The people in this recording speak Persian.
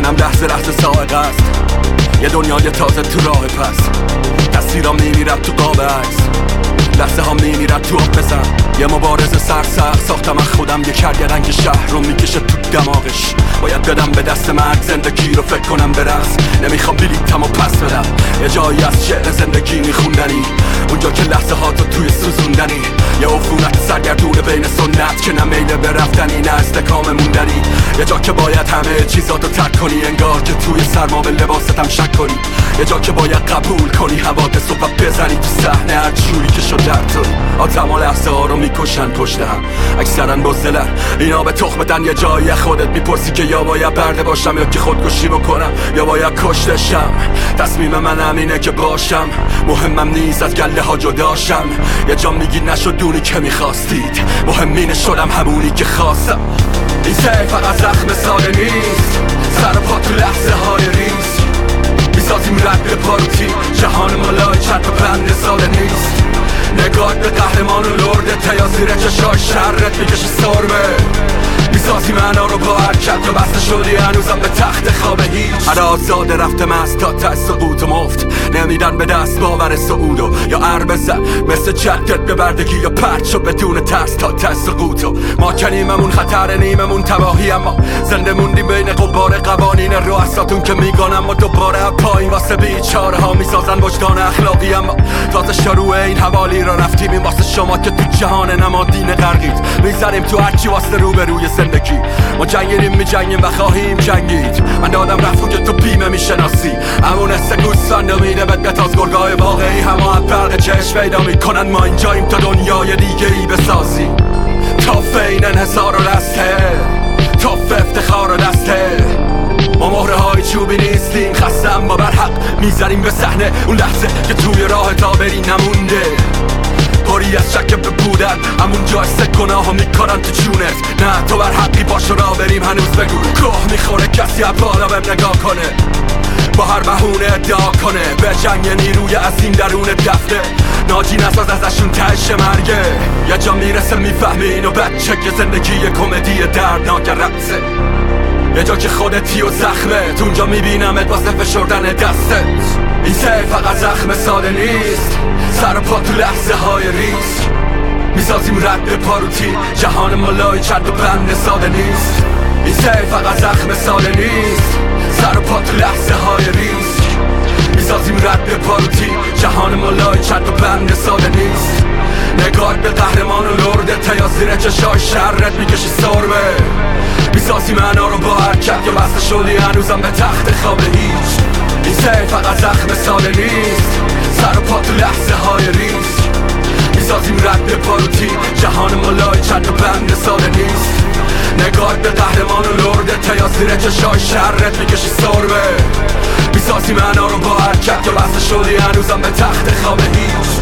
ذهنم لحظه لحظه سائق است، یه دنیای تازه تو راه پس. تصویرام میمیرد تو قاب عکس، لحظه ها میمیرد تو آب بزن. یه مبارزه سرسخت ساختم از خودم، یه کرگدن که شهر رو میکشه تو دماغش. باید بدم به دست مرگ زندگی رو، فکر کنم به رقص. نمیخوام بلیتم و پس بدم، یه جایی از شعر زندگی میخوندنی، اونجا که لحظه ها تو توی سوزوندنی. یه عفونت سرگردونه بین سنت که نه میله به رفتنی نه استحکام موندنی. یه جا که باید همه چیزاتو ترک کنی، انگار که توی سرما به لباستم شک کنی. یه جا که باید قبول کنی حوادث و بزنی تو صحنه هر جوری که شد در تو. آدم و لحظه ها رو میکشن پشت هم، اکثرا بزدلن. اینا به تخم بدن، یه جایی خودت میپرسی که یا باید برده باشم یا که خودکشی بکنم یا باید کشتشم. تصمیم من همینه که باشم، مهمم نیست از گله ها جداشم. یه جا میگی نشد دونی که میخواستید، مهمینه شدم همونی که خواستم. این سه فقط زخم ساده نیست، سر و پا تو لحظه های ریز میسازیم رد به پاروتی. جهان مالای چند و بند ساده نیست، نگاه به قهرمان و لرده تیا زیر چشای شرت میکشی سرمه. میسازی معنا رو با حرکت و بسته شدی هنوزم به تخت خواب هیچ. هر آزاده رفتم از تا ته سقوط و مفت، نمیدن به دست باور سعودو یا بزن مثل جدت به بردگی یا پرد شد بدون ترس تا ته سقوطو. ما کنیممون خطر نیممون تباهی، اما زنده موندیم بین قبار قوانین رؤساتون که میگانم و دوباره پایین واسه بیچاره ها میسازن وجدان اخلاقی. اما تازه شروع این حوالی را رفتیم، این واسه شما که تو جهان نمادین غرقید. میزنیم تو هرچی واسه روبروی زندگی، ما جنگیریم میجنگیم و خواهیم جنگید. من دادم رفت که تو بیمه میشناسی، همون حس گوسفند میده بدت از گرگای واقعی. همه از برق چشم پیدا میکنن، ما اینجاییم تا دنیای دیگه ای بسازی. تاف این انحصار و دسته، تاف افتخار و دسته. ما مهره های چوبی نیستیم، خسته اما برحق میزنیم به صحنه. اون لحظه که توی راه تا بری نمونده، پری از شک به بودن، همون جا گناه ها میکارن تو جونت. نه تو بر حقی باش را بریم هنوز بگو. کوه میخوره کسی از بالا بهم نگاه کنه، با هر بهونه ادعا کنه به جنگ نیروی عظیم درون دفته. ناجی نساز ازشون تهش مرگه، یه جا میرسه میفهمی اینو بچه که زندگی یه کمدی دردناک رقصه. یه جا که خودتی و زخمه، تو اونجا میبینمت واسه فشردن دستت. این سه فقط زخم ساده نیست، سر و پا تو لحظه های ریز میسازیم رد به پاروتی. جهان مالای چند و بند ساده نیست. این سه فقط زخم ساده نیست، سر و پا تو لحظه های ریز میسازیم رد به پاروتی. جهان مالای چند و بند ساده نیست، نگاه به قهرمان و لرده تیا زیر چشای شرت میکشی سرمه. میسازی معنا رو با حرکت که بسته شدی هنوزم به تخت خواب هیچ. این سه فقط زخم ساده نیست، سر و پا تو لحظه های ریز میسازیم رد به پاروتی. جهان مالای چند و بند ساده نیست، نگاه به قهرمان و لرده تیا زیر چشای شرت میکشی سرمه. میسازی معنا رو با حرکت که بسته شدی هنوزم به تخت خواب هیچ.